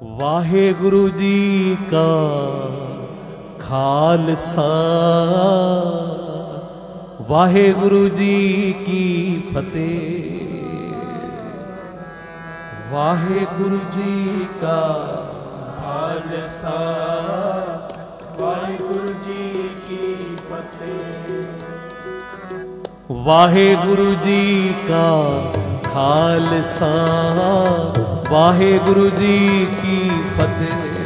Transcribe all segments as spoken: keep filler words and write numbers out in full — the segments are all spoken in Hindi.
वाहेगुरु जी का खालसा, वाहेगुरु जी की फतेह। वाहेगुरु जी का खालसा, वाहेगुरु जी की फतेह। वाहेगुरु जी का खालसा, वाहेगुरु जी की फतेह।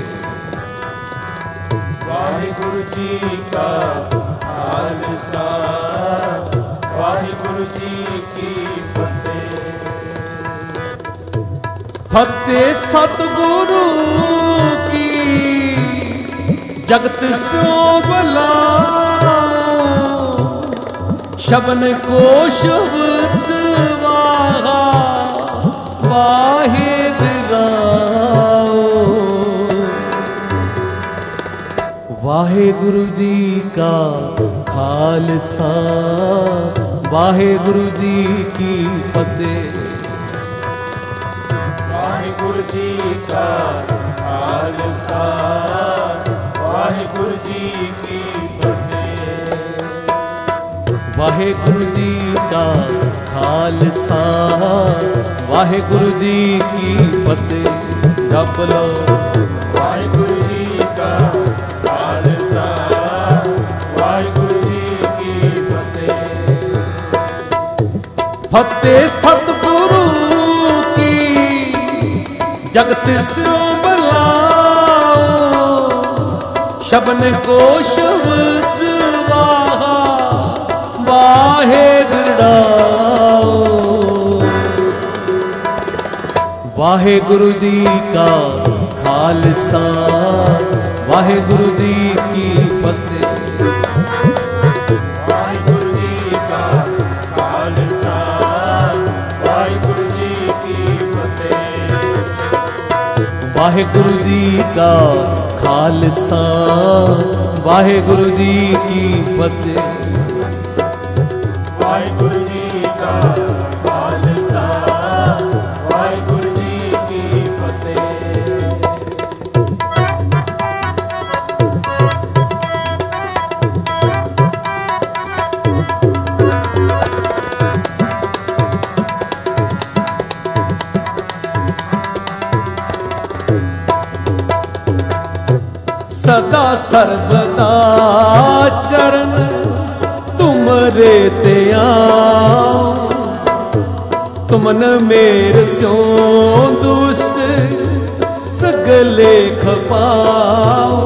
वाहेगुरु जी का खालसा, वाहेगुरु जी की फतेह। फतेह सतगुरु की जगत सो बुलाओ, शबन को शब्द वाहा वाहिद गाओ। वाहेगुरु जी का खालसा, वाहेगुरु जी की फतेह। वाहेगुरु जी का खालसा, वाहेगुरु जी की फतेह। वाहेगुरु जी का खालसा, वाहेगुरु जी की फतेह। जप लो वाहेगुरु जी का खालसा, वाहेगुरु जी की फतेह। फतेह सतगुरु की जगत सो बुलाओ, शबन को शब्द वाहा वाहे दृढ़ाओ। वाहेगुरु जी का खालसा, वाहेगुरु जी की फतेह। वाहेगुरु जी का खालसा, वाहेगुरु जी की फतेह। वाहेगुरु जी का खालसा, वाहेगुरु जी की फतेह। वाहेगुरु जी का खालसा, वाहेगुरु जी की फतेह। सदा सर्वदा चरण तुमरे ते आओ, तुमन मेर स्यो दुष्ट सगले खपाओ।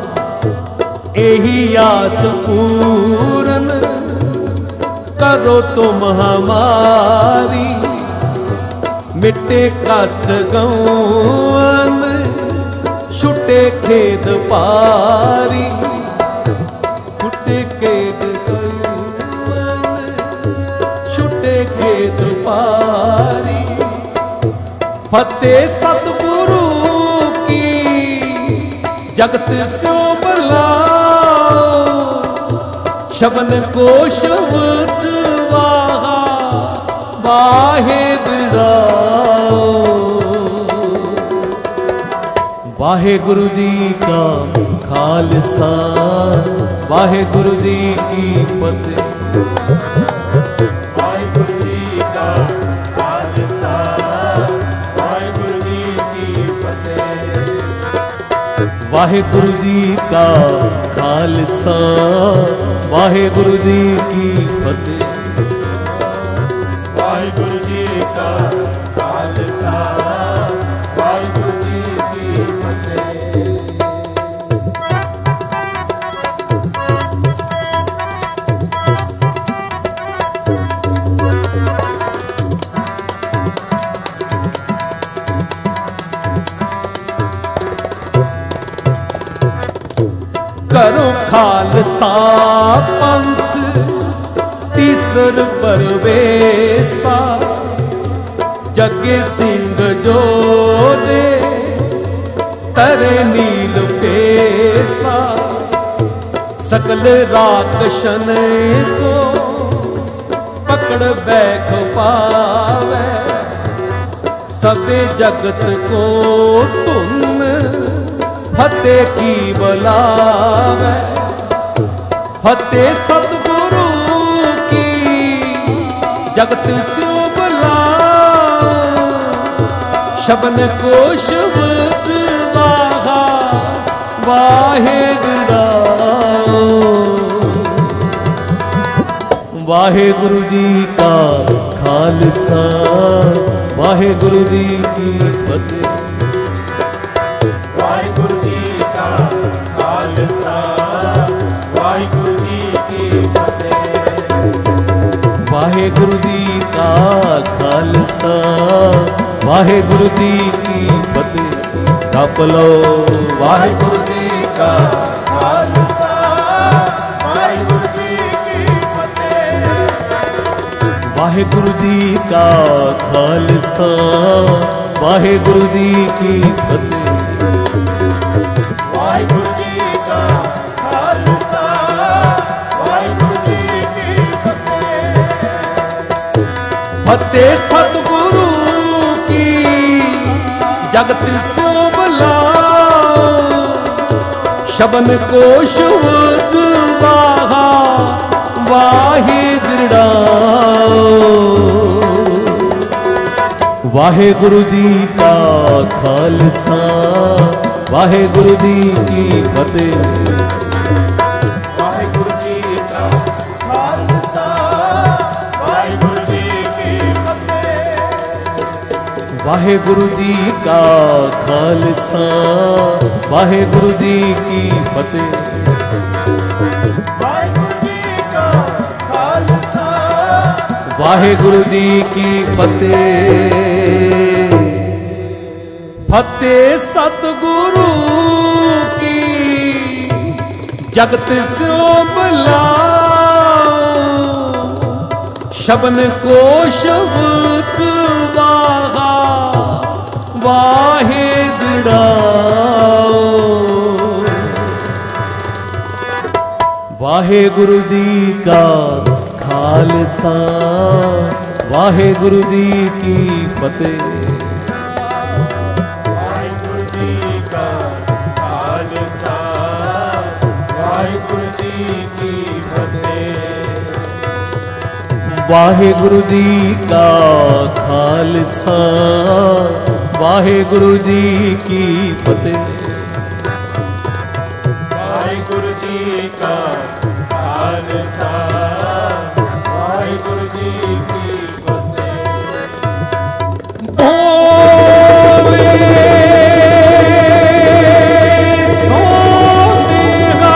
एही आस पूरन करो तुम हमारी, मिटे कष्ट गौन छुटे खेद पारी। छुटे खेद गौन छुटे खेद पारी। फतेह सतगुरु की जगत सो बुलाओ, शबन को शब्द वाहा वाहे दृढ़ाओ। वाहेगुरु जी का खालसा, वाहेगुरु जी की फतेह। वाहेगुरु जी का खालसा, वाहेगुरु जी की फतेह। वाहेगुरु जी का खालसा, वाहेगुरु जी की फतेह। वाहेगुरु जी का खालसा, वाहेगुरु जी की फतेह। करो खालसा पंथ तीसर परवेसा, जगे सिंह जो दे तरे नील पेसा। सकल राक्षसन को पकड़ बैठ पावे, सबे जगत को तुम फतेह की बुलावे, फतेह सतगुरु की जगत स्यों बुलावे। शबन को शब्द वाहा वाहे गुराओ। वाहे गुरु जी का खालसा, वाहे गुरु जी की फतेह। वाहे गुरु जी का खालसा, वाहे गुरु जी की फतेह। वाहे गुरु जी का खालसा, वाहे गुरु जी की फतेह। जप लो वाहे गुरु जी का खालसा, वाहे गुरु जी की फतेह। वाहे गुरु जी का खालसा, वाहे गुरु जी की फतेह। वाहे गुरु जी का खालसा, वाहे गुरु जी की फतेह। फतेह सतगुरु की जगत स्यों बुलाओ। शबन को शब्द वाहा वाहे दृढ़ाओ। वाहे गुरु जी का खालसा, वाहे गुरु जी की फतेह। वाहे गुरु जी का खालसा, वाहे गुरु जी की फतेह। वाहे गुरु जी का खालसा, वाहे गुरु जी की फतेह। वाहे गुरु जी का खालसा, वाहे गुरु जी की फतेह। फतेह सतगुरु की जगत स्यों बुलाओ। शबन को शब्द वाहा वाहे दृढ़ाओ। वाहे गुरु जी का खालसा, वाहे गुरु जी की फतेह। वाहे गुरु जी का खालसा, वाहे गुरु जी की फतेह। वाहे गुरु जी का खालसा, वाहे गुरु जी की फतेह। वाहे गुरु जी का खालसा, वाहे गुरु जी की फतेह। बोले सोनेहा,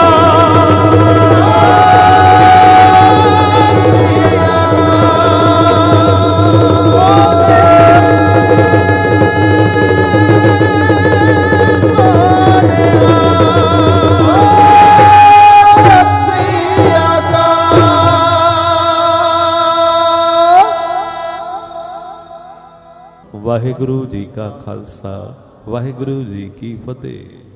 वाहिगुरु जी का खालसा, वाहिगुरु जी की फतेह।